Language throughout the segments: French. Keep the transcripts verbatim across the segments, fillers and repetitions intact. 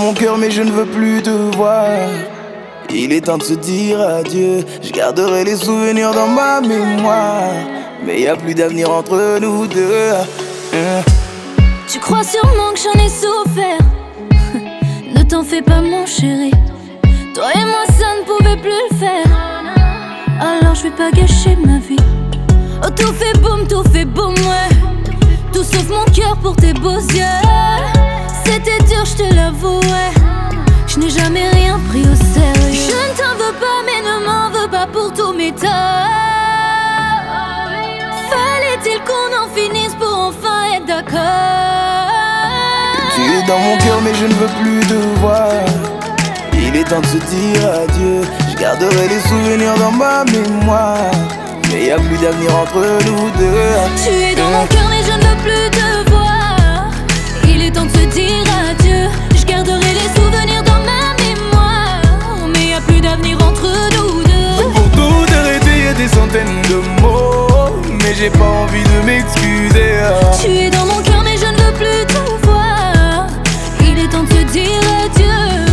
mon cœur mais je ne veux plus te voir. Il est temps de se dire adieu. Je garderai les souvenirs dans ma mémoire, mais y a plus d'avenir entre nous deux. mmh. Tu crois sûrement que j'en ai souffert. Ne t'en fais pas mon chéri. Toi et moi ça ne pouvait plus le faire. Alors je vais pas gâcher ma vie. Oh tout fait boum, tout fait boum, ouais. Tout sauf mon cœur pour tes beaux yeux. C'était dur, je te l'avoue, ouais. Je n'ai jamais rien pris au sérieux. Je ne t'en veux pas mais ne m'en veux pas pour tous mes torts. Fallait-il qu'on en finisse pour enfin être d'accord? Tu es dans mon cœur mais je ne veux plus te voir. Il est temps de se dire adieu. Je garderai les souvenirs dans ma mémoire, mais y a plus d'avenir entre nous deux. Tu es dans mon cœur mais je ne veux plus te voir. Il est temps de se dire adieu. Je garderai les souvenirs dans ma mémoire, mais y a plus d'avenir entre nous deux. Pour tout arrêter y a des centaines de mots, mais j'ai pas envie de m'excuser. Tu es dans mon cœur mais je ne veux plus te voir. Il est temps de se dire adieu,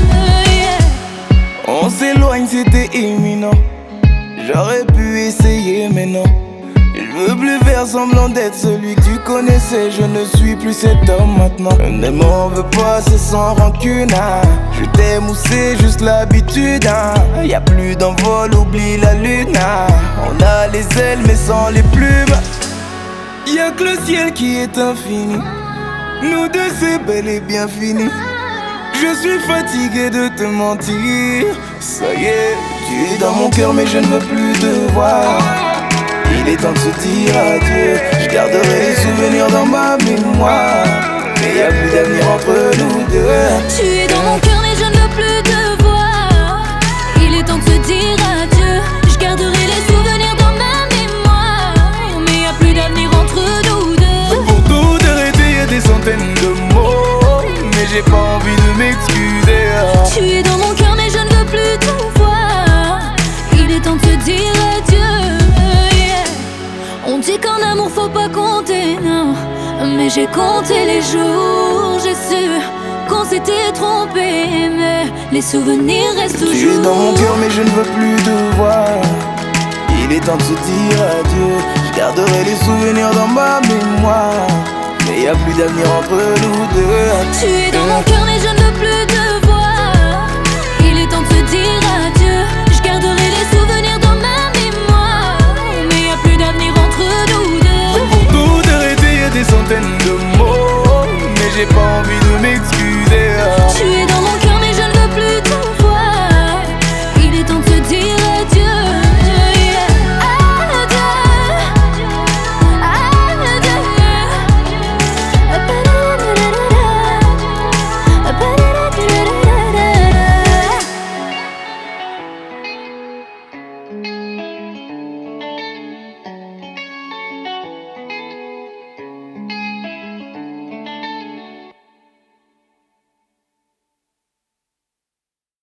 yeah. On s'éloigne, c'était imminent. J'aurais pu essayer mais non. Je veux plus faire semblant d'être celui que tu connaissais. Je ne suis plus cet homme maintenant. Ne m'en veux pas, c'est sans rancune, hein. Je t'aime ou c'est juste l'habitude, hein. Y'a plus d'envol, oublie la lune, hein. On a les ailes mais sans les plumes. Y'a que le ciel qui est infini. Nous deux c'est bel et bien fini. Je suis fatigué de te mentir. Ça y est, tu es dans mon cœur mais je ne veux plus te voir. Il est temps de se dire adieu. Je garderai les souvenirs dans ma mémoire, mais y a plus d'avenir entre nous deux. Tu es dans mon cœur mais je ne veux plus te voir. Il est temps de se dire adieu. Je garderai les souvenirs dans ma mémoire, mais y a plus d'avenir entre nous deux. Pour tout arrêter y a des centaines de mots, mais j'ai pas envie de m'excuser. Tu es dans mon cœur mais je ne veux plus te voir. Il est temps de se dire adieu, yeah. On dit qu'en amour faut pas compter, non. Mais j'ai compté les jours. J'ai su qu'on s'était trompé, mais les souvenirs restent toujours. Tu es dans mon cœur mais je ne veux plus te voir. Il est temps de se dire adieu. Je garderai les souvenirs dans ma mémoire, mais y a plus d'avenir entre nous deux. Tu es dans mon cœur mais je ne veux plus te voir. Il est temps de se dire adieu.